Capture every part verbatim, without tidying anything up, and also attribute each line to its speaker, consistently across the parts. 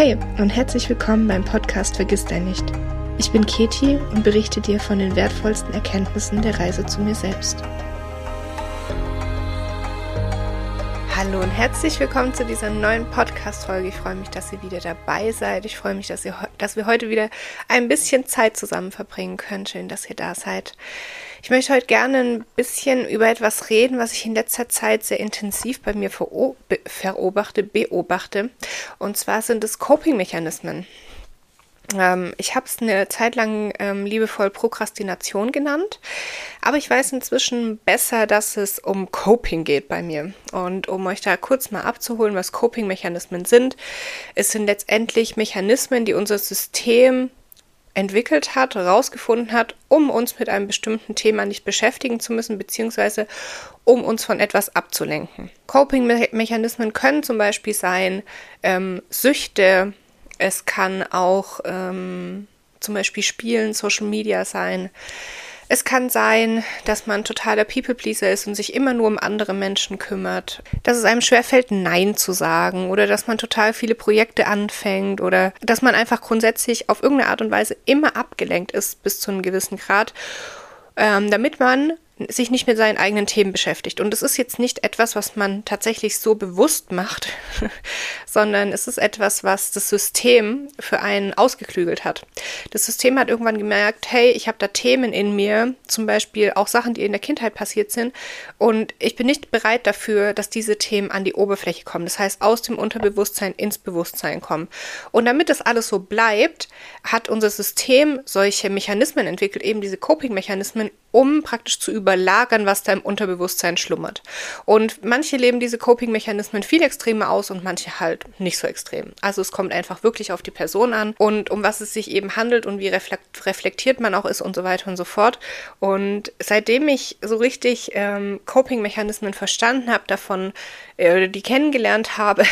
Speaker 1: Hey und herzlich willkommen beim Podcast Vergiss dein nicht. Ich bin Keti und berichte dir von den wertvollsten Erkenntnissen der Reise zu mir selbst. Hallo und herzlich willkommen zu dieser neuen Podcast-Folge. Ich freue mich, dass ihr wieder dabei seid. Ich freue mich, dass, ihr, dass wir heute wieder ein bisschen Zeit zusammen verbringen können. Schön, dass ihr da seid. Ich möchte heute gerne ein bisschen über etwas reden, was ich in letzter Zeit sehr intensiv bei mir verobachte, beobachte. Und zwar sind es Coping-Mechanismen. Ähm, ich habe es eine Zeit lang ähm, liebevoll Prokrastination genannt, aber ich weiß inzwischen besser, dass es um Coping geht bei mir. Und um euch da kurz mal abzuholen, was Coping-Mechanismen sind, es sind letztendlich Mechanismen, die unser System entwickelt hat, herausgefunden hat, um uns mit einem bestimmten Thema nicht beschäftigen zu müssen, beziehungsweise um uns von etwas abzulenken. Coping-Mechanismen können zum Beispiel sein ähm, Süchte, es kann auch ähm, zum Beispiel Spielen, Social Media sein. Es kann sein, dass man totaler People-Pleaser ist und sich immer nur um andere Menschen kümmert. Dass es einem schwerfällt, Nein zu sagen oder dass man total viele Projekte anfängt oder dass man einfach grundsätzlich auf irgendeine Art und Weise immer abgelenkt ist bis zu einem gewissen Grad, ähm, damit man sich nicht mit seinen eigenen Themen beschäftigt. Und es ist jetzt nicht etwas, was man tatsächlich so bewusst macht, sondern es ist etwas, was das System für einen ausgeklügelt hat. Das System hat irgendwann gemerkt, hey, ich habe da Themen in mir, zum Beispiel auch Sachen, die in der Kindheit passiert sind, und ich bin nicht bereit dafür, dass diese Themen an die Oberfläche kommen. Das heißt, aus dem Unterbewusstsein ins Bewusstsein kommen. Und damit das alles so bleibt, hat unser System solche Mechanismen entwickelt, eben diese Coping-Mechanismen, um praktisch zu überlagern, was da im Unterbewusstsein schlummert. Und manche leben diese Coping-Mechanismen viel extremer aus und manche halt nicht so extrem. Also es kommt einfach wirklich auf die Person an und um was es sich eben handelt und wie reflektiert man auch ist und so weiter und so fort. Und seitdem ich so richtig ähm, Coping-Mechanismen verstanden habe, davon äh, die kennengelernt habe,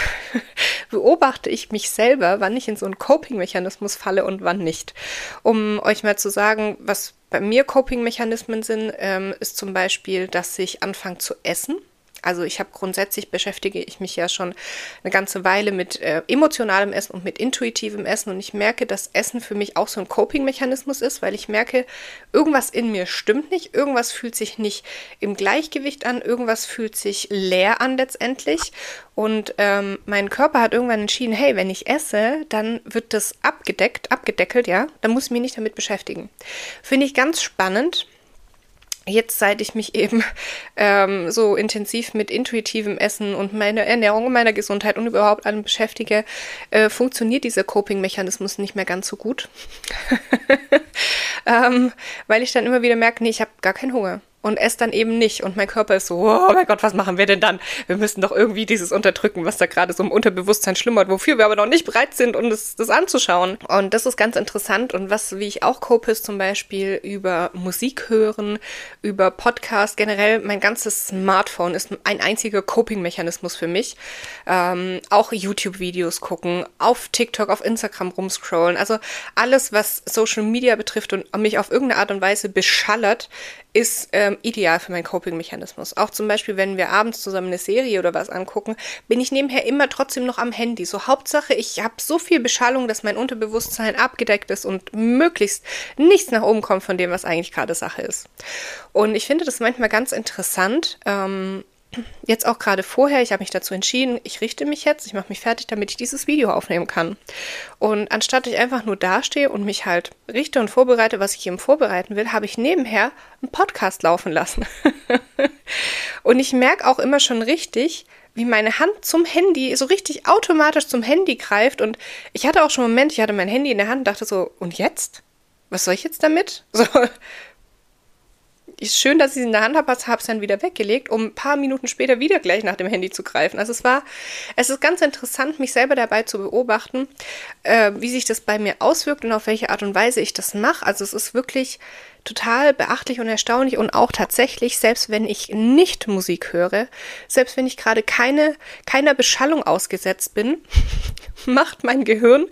Speaker 1: beobachte ich mich selber, wann ich in so einen Coping-Mechanismus falle und wann nicht. Um euch mal zu sagen, was bei mir Coping-Mechanismen sind, ähm, ist zum Beispiel, dass ich anfange zu essen. Also ich habe grundsätzlich, beschäftige ich mich ja schon eine ganze Weile mit äh, emotionalem Essen und mit intuitivem Essen und ich merke, dass Essen für mich auch so ein Coping-Mechanismus ist, weil ich merke, irgendwas in mir stimmt nicht, irgendwas fühlt sich nicht im Gleichgewicht an, irgendwas fühlt sich leer an letztendlich und ähm, mein Körper hat irgendwann entschieden, hey, wenn ich esse, dann wird das abgedeckt, abgedeckelt, ja, dann muss ich mich nicht damit beschäftigen. Finde ich ganz spannend. Jetzt, seit ich mich eben ähm, so intensiv mit intuitivem Essen und meiner Ernährung und meiner Gesundheit und überhaupt allem beschäftige, äh, funktioniert dieser Coping-Mechanismus nicht mehr ganz so gut. ähm, weil ich dann immer wieder merke, nee, ich habe gar keinen Hunger. Und esse dann eben nicht. Und mein Körper ist so, oh mein Gott, was machen wir denn dann? Wir müssen doch irgendwie dieses unterdrücken, was da gerade so im Unterbewusstsein schlummert, wofür wir aber noch nicht bereit sind, um das, das anzuschauen. Und das ist ganz interessant. Und was, wie ich auch cope, ist zum Beispiel über Musik hören, über Podcast. Generell, mein ganzes Smartphone ist ein einziger Coping-Mechanismus für mich. Ähm, auch YouTube-Videos gucken, auf TikTok, auf Instagram rumscrollen. Also alles, was Social Media betrifft und mich auf irgendeine Art und Weise beschallert, ist ähm, ideal für meinen Coping-Mechanismus. Auch zum Beispiel, wenn wir abends zusammen eine Serie oder was angucken, bin ich nebenher immer trotzdem noch am Handy. So Hauptsache, ich habe so viel Beschallung, dass mein Unterbewusstsein abgedeckt ist und möglichst nichts nach oben kommt von dem, was eigentlich gerade Sache ist. Und ich finde das manchmal ganz interessant, ähm, jetzt auch gerade vorher, ich habe mich dazu entschieden, ich richte mich jetzt, ich mache mich fertig, damit ich dieses Video aufnehmen kann. Und anstatt ich einfach nur dastehe und mich halt richte und vorbereite, was ich eben vorbereiten will, habe ich nebenher einen Podcast laufen lassen. Und ich merke auch immer schon richtig, wie meine Hand zum Handy, so richtig automatisch zum Handy greift. Und ich hatte auch schon einen Moment, ich hatte mein Handy in der Hand und dachte so, und jetzt? Was soll ich jetzt damit? So. Ist schön, dass ich es in der Hand habe, habe es dann wieder weggelegt, um ein paar Minuten später wieder gleich nach dem Handy zu greifen. Also es war, es ist ganz interessant, mich selber dabei zu beobachten, äh, wie sich das bei mir auswirkt und auf welche Art und Weise ich das mache. Also es ist wirklich total beachtlich und erstaunlich und auch tatsächlich, selbst wenn ich nicht Musik höre, selbst wenn ich gerade keine, keiner Beschallung ausgesetzt bin, macht mein Gehirn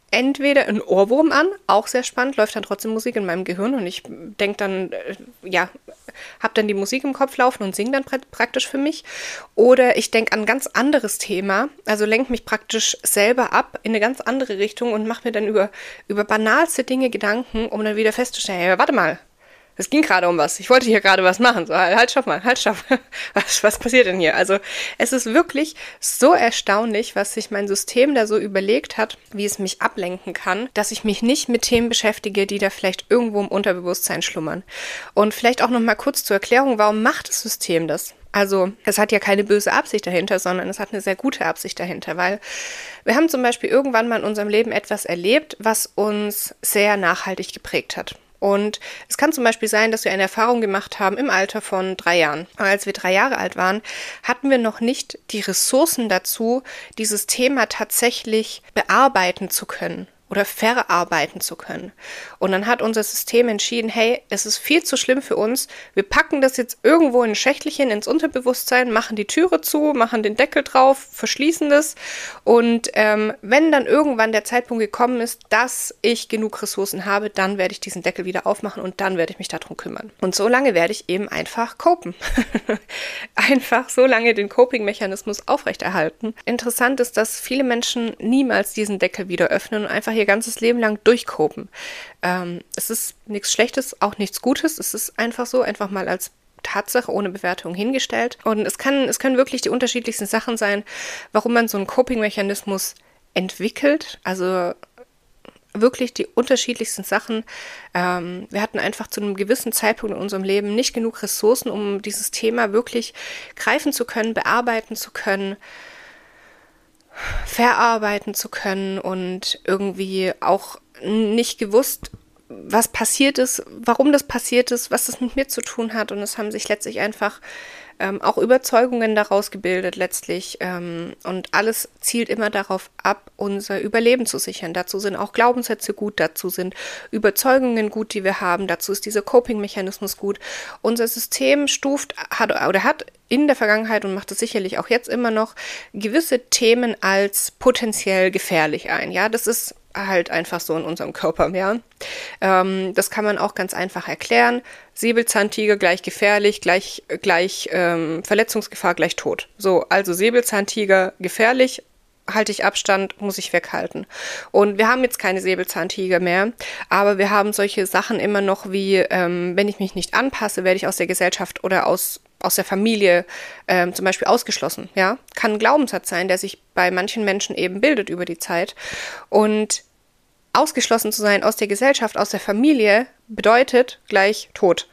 Speaker 1: entweder ein Ohrwurm an, auch sehr spannend, läuft dann trotzdem Musik in meinem Gehirn und ich denke dann, äh, ja, habe dann die Musik im Kopf laufen und singe dann pra- praktisch für mich. Oder ich denke an ein ganz anderes Thema, also lenke mich praktisch selber ab in eine ganz andere Richtung und mache mir dann über, über banalste Dinge Gedanken, um dann wieder festzustellen, hey, warte mal, es ging gerade um was. Ich wollte hier gerade was machen. So, halt, stopp mal, halt, stopp. Was, was passiert denn hier? Also, es ist wirklich so erstaunlich, was sich mein System da so überlegt hat, wie es mich ablenken kann, dass ich mich nicht mit Themen beschäftige, die da vielleicht irgendwo im Unterbewusstsein schlummern. Und vielleicht auch noch mal kurz zur Erklärung, warum macht das System das? Also, es hat ja keine böse Absicht dahinter, sondern es hat eine sehr gute Absicht dahinter, weil wir haben zum Beispiel irgendwann mal in unserem Leben etwas erlebt, was uns sehr nachhaltig geprägt hat. Und es kann zum Beispiel sein, dass wir eine Erfahrung gemacht haben im Alter von drei Jahren. Als wir drei Jahre alt waren, hatten wir noch nicht die Ressourcen dazu, dieses Thema tatsächlich bearbeiten zu können oder verarbeiten zu können. Und dann hat unser System entschieden, hey, es ist viel zu schlimm für uns, wir packen das jetzt irgendwo in ein Schächtelchen ins Unterbewusstsein, machen die Türe zu, machen den Deckel drauf, verschließen das und ähm, wenn dann irgendwann der Zeitpunkt gekommen ist, dass ich genug Ressourcen habe, dann werde ich diesen Deckel wieder aufmachen und dann werde ich mich darum kümmern. Und so lange werde ich eben einfach copen. Einfach so lange den Coping-Mechanismus aufrechterhalten. Interessant ist, dass viele Menschen niemals diesen Deckel wieder öffnen und einfach ihr ganzes Leben lang durchkopen. Ähm, es ist nichts Schlechtes, auch nichts Gutes. Es ist einfach so, einfach mal als Tatsache ohne Bewertung hingestellt. Und es kann, es können wirklich die unterschiedlichsten Sachen sein, warum man so einen Coping-Mechanismus entwickelt. Also wirklich die unterschiedlichsten Sachen. Ähm, wir hatten einfach zu einem gewissen Zeitpunkt in unserem Leben nicht genug Ressourcen, um dieses Thema wirklich greifen zu können, bearbeiten zu können, verarbeiten zu können und irgendwie auch nicht gewusst, was passiert ist, warum das passiert ist, was das mit mir zu tun hat. Und es haben sich letztlich einfach ähm, auch Überzeugungen daraus gebildet letztlich. Ähm, und alles zielt immer darauf ab, unser Überleben zu sichern. Dazu sind auch Glaubenssätze gut, dazu sind Überzeugungen gut, die wir haben, dazu ist dieser Coping-Mechanismus gut. Unser System stuft hat oder hat in der Vergangenheit und macht es sicherlich auch jetzt immer noch gewisse Themen als potenziell gefährlich ein. Ja, das ist halt einfach so in unserem Körper, ja. Ähm, das kann man auch ganz einfach erklären. Säbelzahntiger gleich gefährlich, gleich, gleich ähm, Verletzungsgefahr gleich tot. So, also Säbelzahntiger gefährlich, halte ich Abstand, muss ich weghalten. Und wir haben jetzt keine Säbelzahntiger mehr, aber wir haben solche Sachen immer noch wie, ähm, wenn ich mich nicht anpasse, werde ich aus der Gesellschaft oder aus aus der Familie ähm, zum Beispiel ausgeschlossen. Ja, kann ein Glaubenssatz sein, der sich bei manchen Menschen eben bildet über die Zeit. Und ausgeschlossen zu sein aus der Gesellschaft, aus der Familie, bedeutet gleich Tod.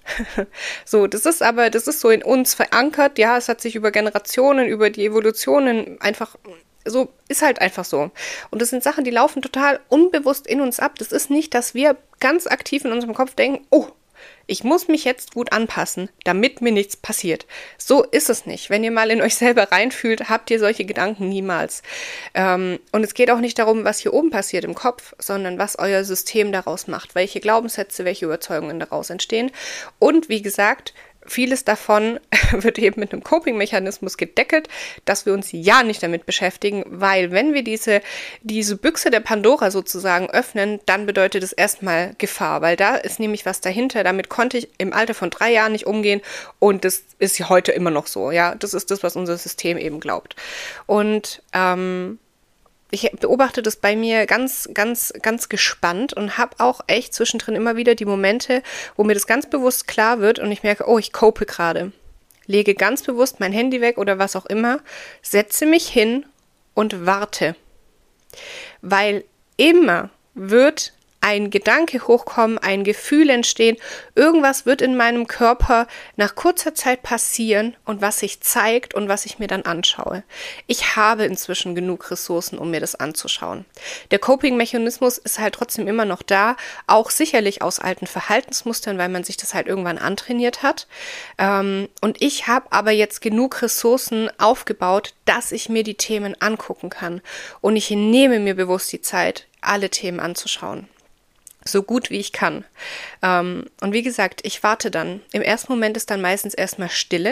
Speaker 1: So, das ist aber, das ist so in uns verankert. Ja, es hat sich über Generationen, über die Evolutionen einfach so, ist halt einfach so. Und das sind Sachen, die laufen total unbewusst in uns ab. Das ist nicht, dass wir ganz aktiv in unserem Kopf denken, oh, ich muss mich jetzt gut anpassen, damit mir nichts passiert. So ist es nicht. Wenn ihr mal in euch selber reinfühlt, habt ihr solche Gedanken niemals. Ähm, und es geht auch nicht darum, was hier oben passiert im Kopf, sondern was euer System daraus macht, welche Glaubenssätze, welche Überzeugungen daraus entstehen. Und wie gesagt, vieles davon wird eben mit einem Coping-Mechanismus gedeckelt, dass wir uns ja nicht damit beschäftigen, weil wenn wir diese, diese Büchse der Pandora sozusagen öffnen, dann bedeutet es erstmal Gefahr, weil da ist nämlich was dahinter, damit konnte ich im Alter von drei Jahren nicht umgehen und das ist heute immer noch so, ja, das ist das, was unser System eben glaubt. Und ähm, ich beobachte das bei mir ganz, ganz, ganz gespannt und habe auch echt zwischendrin immer wieder die Momente, wo mir das ganz bewusst klar wird und ich merke, oh, ich cope gerade. Lege ganz bewusst mein Handy weg oder was auch immer, setze mich hin und warte. Weil immer wird ein Gedanke hochkommen, ein Gefühl entstehen, irgendwas wird in meinem Körper nach kurzer Zeit passieren und was sich zeigt und was ich mir dann anschaue. Ich habe inzwischen genug Ressourcen, um mir das anzuschauen. Der Coping-Mechanismus ist halt trotzdem immer noch da, auch sicherlich aus alten Verhaltensmustern, weil man sich das halt irgendwann antrainiert hat. Ähm, und ich habe aber jetzt genug Ressourcen aufgebaut, dass ich mir die Themen angucken kann. Und ich nehme mir bewusst die Zeit, alle Themen anzuschauen. So gut wie ich kann. Ähm, und wie gesagt, ich warte dann. Im ersten Moment ist dann meistens erstmal Stille,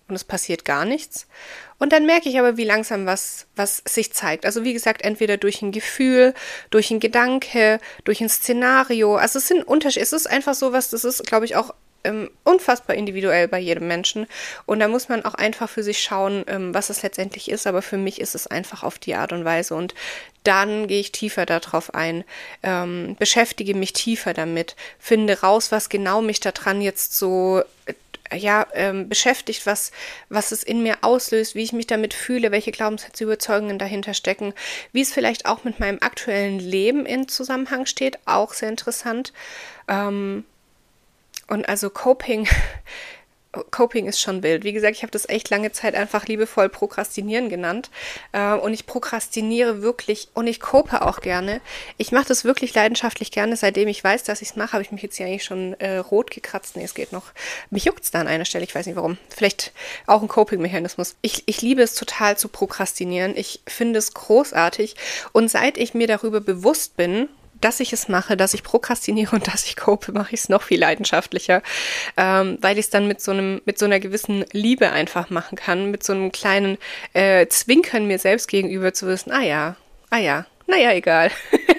Speaker 1: und es passiert gar nichts. Und dann merke ich aber, wie langsam was, was sich zeigt. Also wie gesagt, entweder durch ein Gefühl, durch ein Gedanke, durch ein Szenario. Also es sind Unterschiede. Es ist einfach sowas, das ist, glaube ich, auch ähm, unfassbar individuell bei jedem Menschen. Und da muss man auch einfach für sich schauen, ähm, was es letztendlich ist. Aber für mich ist es einfach auf die Art und Weise. Und dann gehe ich tiefer darauf ein, ähm, beschäftige mich tiefer damit, finde raus, was genau mich daran jetzt so ja, ähm, beschäftigt, was, was es in mir auslöst, wie ich mich damit fühle, welche Glaubenssätze, Überzeugungen dahinter stecken, wie es vielleicht auch mit meinem aktuellen Leben in Zusammenhang steht, auch sehr interessant. Ähm, und also Coping, Coping ist schon wild. Wie gesagt, ich habe das echt lange Zeit einfach liebevoll Prokrastinieren genannt. Äh, und ich prokrastiniere wirklich und ich cope auch gerne. Ich mache das wirklich leidenschaftlich gerne. Seitdem ich weiß, dass ich es mache, habe ich mich jetzt hier eigentlich schon äh, rot gekratzt. Nee, es geht noch. Mich juckt es da an einer Stelle. Ich weiß nicht warum. Vielleicht auch ein Coping-Mechanismus. Ich, ich liebe es total zu prokrastinieren. Ich finde es großartig. Und seit ich mir darüber bewusst bin, dass ich es mache, dass ich prokrastiniere und dass ich cope, mache ich es noch viel leidenschaftlicher, ähm, weil ich es dann mit so einem, mit so einer gewissen Liebe einfach machen kann, mit so einem kleinen äh, Zwinkern mir selbst gegenüber zu wissen, ah ja, ah ja, naja, egal.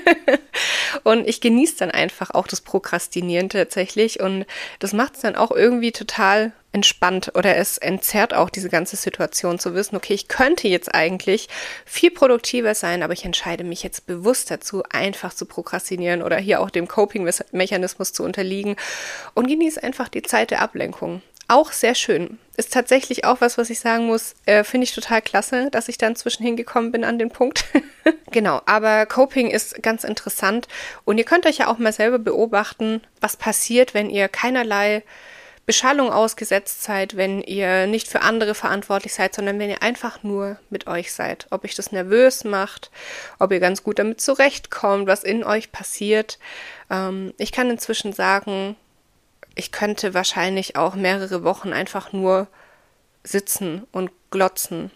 Speaker 1: Und ich genieße dann einfach auch das Prokrastinieren tatsächlich und das macht es dann auch irgendwie total entspannt oder es entzerrt auch diese ganze Situation zu wissen, okay, ich könnte jetzt eigentlich viel produktiver sein, aber ich entscheide mich jetzt bewusst dazu, einfach zu prokrastinieren oder hier auch dem Coping-Mechanismus zu unterliegen und genieße einfach die Zeit der Ablenkung. Auch sehr schön. Ist tatsächlich auch was, was ich sagen muss, äh, finde ich total klasse, dass ich dann zwischen hingekommen bin an den Punkt. Genau, aber Coping ist ganz interessant und ihr könnt euch ja auch mal selber beobachten, was passiert, wenn ihr keinerlei Beschallung ausgesetzt seid, wenn ihr nicht für andere verantwortlich seid, sondern wenn ihr einfach nur mit euch seid. Ob euch das nervös macht, ob ihr ganz gut damit zurechtkommt, was in euch passiert. Ähm, ich kann inzwischen sagen, ich könnte wahrscheinlich auch mehrere Wochen einfach nur sitzen und glotzen.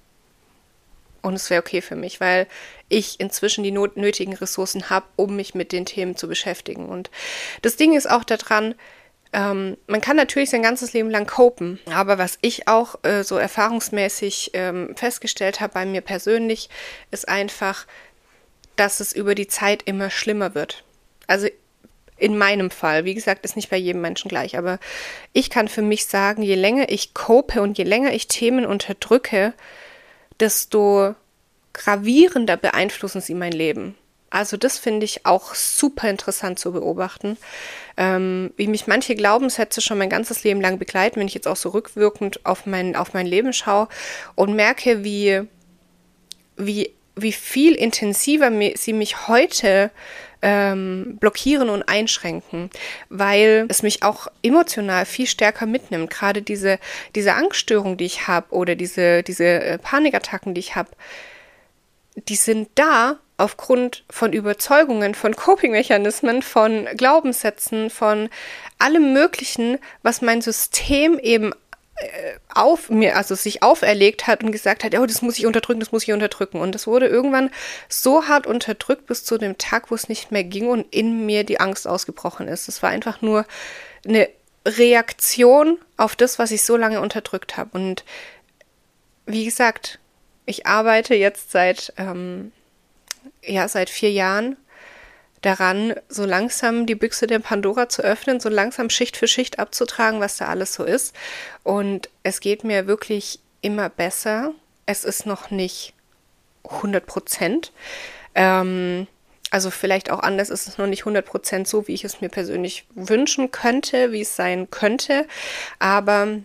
Speaker 1: Und es wäre okay für mich, weil ich inzwischen die not- nötigen Ressourcen habe, um mich mit den Themen zu beschäftigen. Und das Ding ist auch daran, ähm, man kann natürlich sein ganzes Leben lang copen, aber was ich auch äh, so erfahrungsmäßig ähm, festgestellt habe bei mir persönlich, ist einfach, dass es über die Zeit immer schlimmer wird. Also in meinem Fall, wie gesagt, ist nicht bei jedem Menschen gleich, aber ich kann für mich sagen, je länger ich cope und je länger ich Themen unterdrücke, desto gravierender beeinflussen sie mein Leben. Also das finde ich auch super interessant zu beobachten, ähm, wie mich manche Glaubenssätze schon mein ganzes Leben lang begleiten, wenn ich jetzt auch so rückwirkend auf mein, auf mein Leben schaue und merke, wie, wie, wie viel intensiver sie mich heute ähm, blockieren und einschränken, weil es mich auch emotional viel stärker mitnimmt. Gerade diese, diese Angststörung, die ich habe oder diese, diese äh, Panikattacken, die ich habe, die sind da aufgrund von Überzeugungen, von Coping-Mechanismen, von Glaubenssätzen, von allem Möglichen, was mein System eben äh, auf mir, also sich auferlegt hat und gesagt hat, oh, das muss ich unterdrücken, das muss ich unterdrücken. Und das wurde irgendwann so hart unterdrückt bis zu dem Tag, wo es nicht mehr ging und in mir die Angst ausgebrochen ist. Es war einfach nur eine Reaktion auf das, was ich so lange unterdrückt habe. Und wie gesagt, ich arbeite jetzt seit, ähm, ja, seit vier Jahren daran, so langsam die Büchse der Pandora zu öffnen, so langsam Schicht für Schicht abzutragen, was da alles so ist. Und es geht mir wirklich immer besser. Es ist noch nicht hundert Prozent. Ähm, also vielleicht auch anders ist es noch nicht hundert Prozent so, wie ich es mir persönlich wünschen könnte, wie es sein könnte. Aber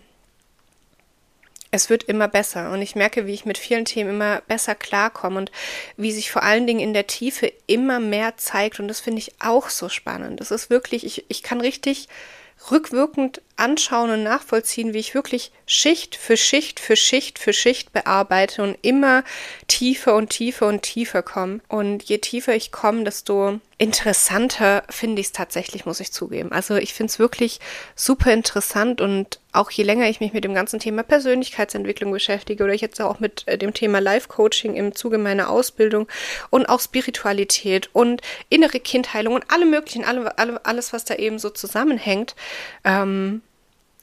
Speaker 1: es wird immer besser und ich merke, wie ich mit vielen Themen immer besser klarkomme und wie sich vor allen Dingen in der Tiefe immer mehr zeigt und das finde ich auch so spannend. Das ist wirklich, ich, ich kann richtig rückwirkend anschauen und nachvollziehen, wie ich wirklich Schicht für Schicht für Schicht für Schicht bearbeite und immer tiefer und tiefer und tiefer komme. Und je tiefer ich komme, desto interessanter finde ich es tatsächlich, muss ich zugeben. Also ich finde es wirklich super interessant und auch je länger ich mich mit dem ganzen Thema Persönlichkeitsentwicklung beschäftige oder ich jetzt auch mit dem Thema Life-Coaching im Zuge meiner Ausbildung und auch Spiritualität und innere Kindheilung und alle möglichen, alle, alle, alles, was da eben so zusammenhängt, ähm,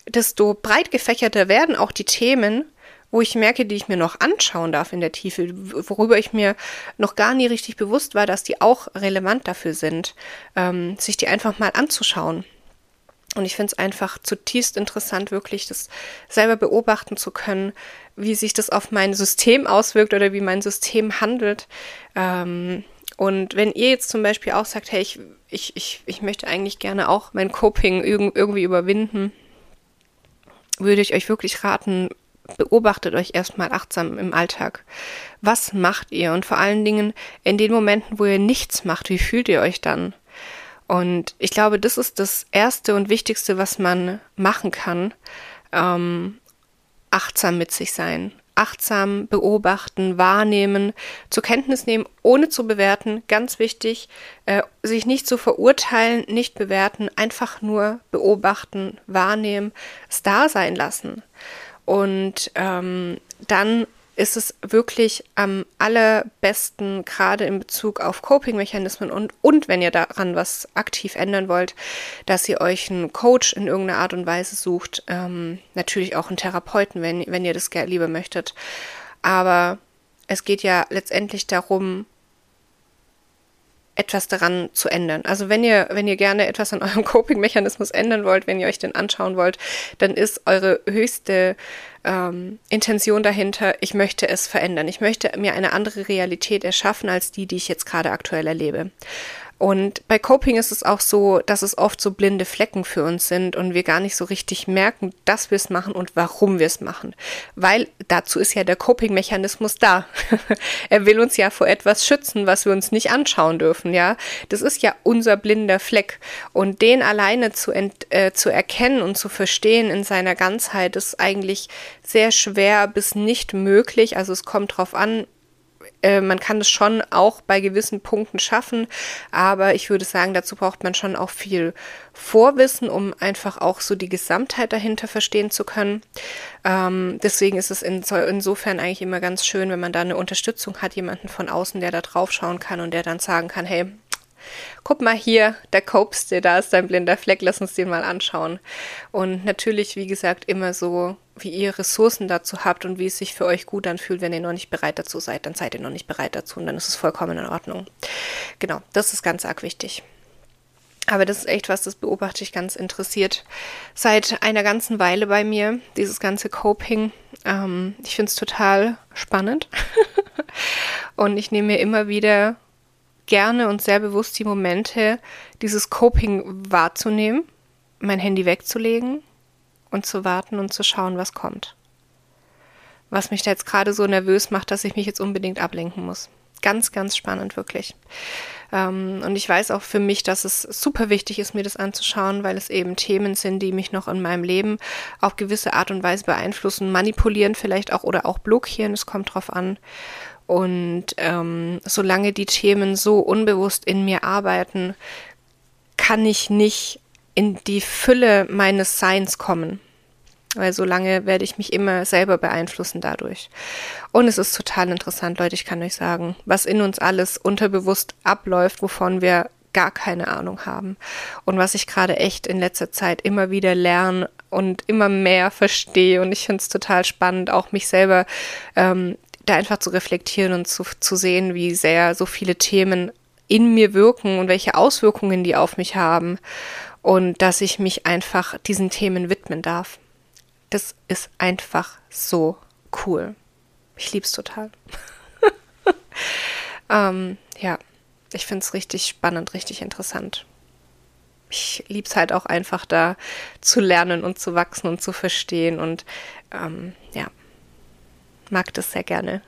Speaker 1: desto breit gefächerter werden auch die Themen, wo ich merke, die ich mir noch anschauen darf in der Tiefe, worüber ich mir noch gar nie richtig bewusst war, dass die auch relevant dafür sind, ähm, sich die einfach mal anzuschauen. Und ich finde es einfach zutiefst interessant, wirklich das selber beobachten zu können, wie sich das auf mein System auswirkt oder wie mein System handelt. Ähm, und wenn ihr jetzt zum Beispiel auch sagt, hey, ich, ich, ich, ich möchte eigentlich gerne auch mein Coping irg- irgendwie überwinden, würde ich euch wirklich raten, beobachtet euch erstmal achtsam im Alltag. Was macht ihr? Und vor allen Dingen in den Momenten, wo ihr nichts macht, wie fühlt ihr euch dann? Und ich glaube, das ist das Erste und Wichtigste, was man machen kann. Ähm, achtsam mit sich sein. Achtsam beobachten, wahrnehmen, zur Kenntnis nehmen, ohne zu bewerten. Ganz wichtig, äh, sich nicht zu verurteilen, nicht bewerten, einfach nur beobachten, wahrnehmen, es da sein lassen. Und ähm, dann ist es wirklich am allerbesten, gerade in Bezug auf Coping-Mechanismen und, und wenn ihr daran was aktiv ändern wollt, dass ihr euch einen Coach in irgendeiner Art und Weise sucht. Ähm, natürlich auch einen Therapeuten, wenn, wenn ihr das gerne lieber möchtet. Aber es geht ja letztendlich darum, etwas daran zu ändern. Also wenn ihr, wenn ihr gerne etwas an eurem Coping-Mechanismus ändern wollt, wenn ihr euch den anschauen wollt, dann ist eure höchste ähm, Intention dahinter, ich möchte es verändern. Ich möchte mir eine andere Realität erschaffen als die, die ich jetzt gerade aktuell erlebe. Und bei Coping ist es auch so, dass es oft so blinde Flecken für uns sind und wir gar nicht so richtig merken, dass wir es machen und warum wir es machen. Weil dazu ist ja der Coping-Mechanismus da. Er will uns ja vor etwas schützen, was wir uns nicht anschauen dürfen, ja. Das ist ja unser blinder Fleck. Und den alleine zu, ent, äh, zu erkennen und zu verstehen in seiner Ganzheit ist eigentlich sehr schwer bis nicht möglich. Also es kommt drauf an, man kann es schon auch bei gewissen Punkten schaffen, aber ich würde sagen, dazu braucht man schon auch viel Vorwissen, um einfach auch so die Gesamtheit dahinter verstehen zu können. Ähm, deswegen ist es in, insofern eigentlich immer ganz schön, wenn man da eine Unterstützung hat, jemanden von außen, der da drauf schauen kann und der dann sagen kann, hey, guck mal hier, da copest du, da ist dein blinder Fleck, lass uns den mal anschauen. Und natürlich, wie gesagt, immer so, wie ihr Ressourcen dazu habt und wie es sich für euch gut anfühlt. Wenn ihr noch nicht bereit dazu seid, dann seid ihr noch nicht bereit dazu und dann ist es vollkommen in Ordnung. Genau, das ist ganz arg wichtig. Aber das ist echt was, das beobachte ich ganz interessiert seit einer ganzen Weile bei mir, dieses ganze Coping. Ähm, ich finde es total spannend und ich nehme mir immer wieder gerne und sehr bewusst die Momente, dieses Coping wahrzunehmen, mein Handy wegzulegen und zu warten und zu schauen, was kommt. Was mich da jetzt gerade so nervös macht, dass ich mich jetzt unbedingt ablenken muss. Ganz, ganz spannend, wirklich. Ähm, und ich weiß auch für mich, dass es super wichtig ist, mir das anzuschauen, weil es eben Themen sind, die mich noch in meinem Leben auf gewisse Art und Weise beeinflussen, manipulieren vielleicht auch oder auch blockieren, es kommt drauf an. Und ähm, solange die Themen so unbewusst in mir arbeiten, kann ich nicht in die Fülle meines Seins kommen. Weil solange werde ich mich immer selber beeinflussen dadurch. Und es ist total interessant, Leute, ich kann euch sagen, was in uns alles unterbewusst abläuft, wovon wir gar keine Ahnung haben. Und was ich gerade echt in letzter Zeit immer wieder lerne und immer mehr verstehe. Und ich finde es total spannend, auch mich selber ähm, da einfach zu reflektieren und zu, zu sehen, wie sehr so viele Themen in mir wirken und welche Auswirkungen die auf mich haben. Und dass ich mich einfach diesen Themen widmen darf. Das ist einfach so cool. Ich lieb's total. ähm, ja, ich find's richtig spannend, richtig interessant. Ich lieb's halt auch einfach da zu lernen und zu wachsen und zu verstehen und ähm, ja, mag das sehr gerne.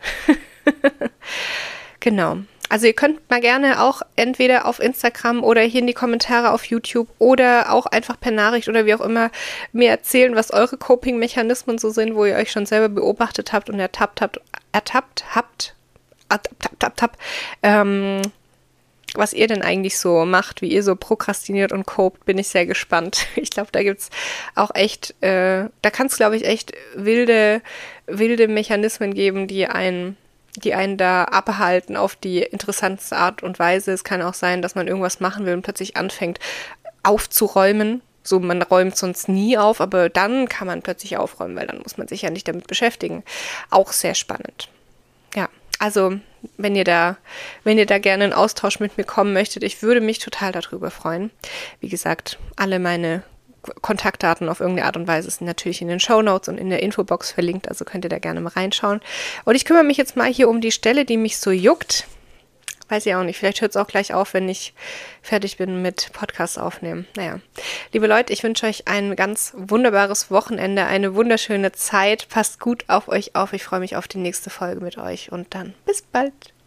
Speaker 1: Genau. Also ihr könnt mal gerne auch entweder auf Instagram oder hier in die Kommentare auf YouTube oder auch einfach per Nachricht oder wie auch immer mir erzählen, was eure Coping-Mechanismen so sind, wo ihr euch schon selber beobachtet habt und ertappt habt, ertappt habt, ertappt, ertappt, ertappt, ähm, was ihr denn eigentlich so macht, wie ihr so prokrastiniert und copt, bin ich sehr gespannt. Ich glaube, da gibt's auch echt, äh, da kann es, glaube ich, echt wilde, wilde Mechanismen geben, die einen die einen da abhalten auf die interessanteste Art und Weise. Es kann auch sein, dass man irgendwas machen will und plötzlich anfängt aufzuräumen So, man räumt sonst nie auf, aber dann kann man plötzlich aufräumen, weil dann muss man sich ja nicht damit beschäftigen. Auch sehr spannend. Ja, also wenn ihr da, wenn ihr da gerne in Austausch mit mir kommen möchtet, ich würde mich total darüber freuen. Wie gesagt, alle meine Kontaktdaten auf irgendeine Art und Weise sind natürlich in den Shownotes und in der Infobox verlinkt, also könnt ihr da gerne mal reinschauen. Und ich kümmere mich jetzt mal hier um die Stelle, die mich so juckt. Weiß ich auch nicht, vielleicht hört es auch gleich auf, wenn ich fertig bin mit Podcast aufnehmen. Naja, liebe Leute, ich wünsche euch ein ganz wunderbares Wochenende, eine wunderschöne Zeit. Passt gut auf euch auf. Ich freue mich auf die nächste Folge mit euch und dann bis bald.